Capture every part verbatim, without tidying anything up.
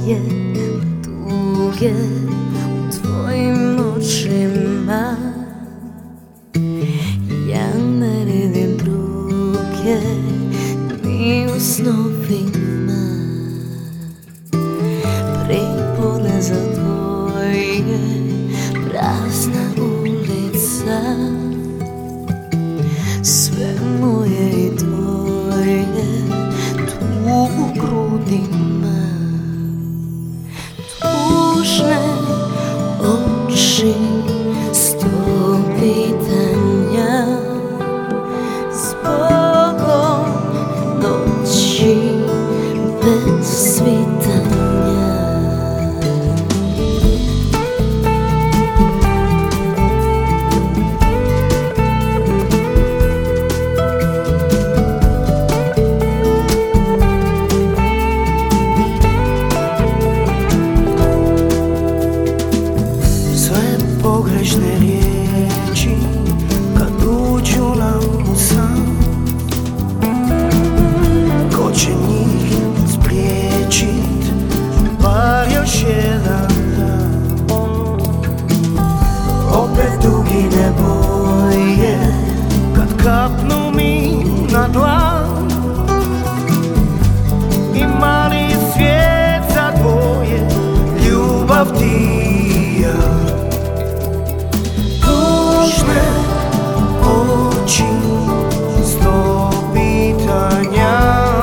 je tuge u tvojim očima. Ja ne vidim druge ni u snovima. Prepodne za tvoje prazna ulica, sve moje i tvoje tu u grudima. Tužne oči, sto pitanja, zbogom noći bez svitanja. Pogrešne riječi kad uđu nam u san, ko će njih spriječit bar još jedan dan. Opet dugi ne boje kad kapnu mi na dlan, i mali svijet za dvoje, ljubav ti i ja. Oči, sto pitanja,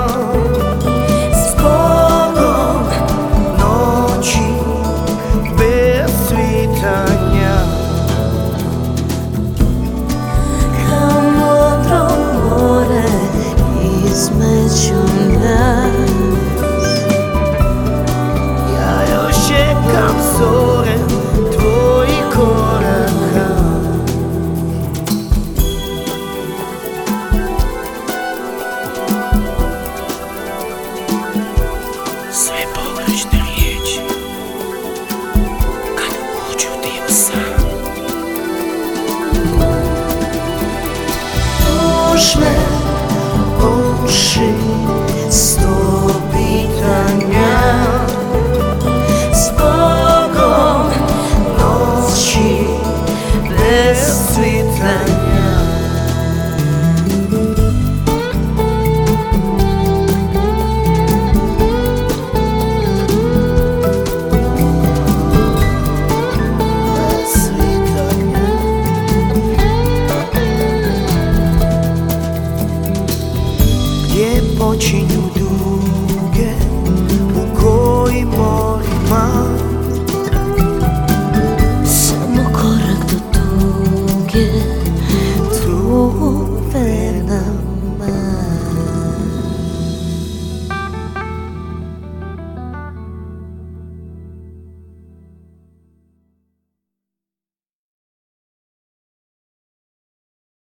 zbogom noći bez svitanja. Kao modro more između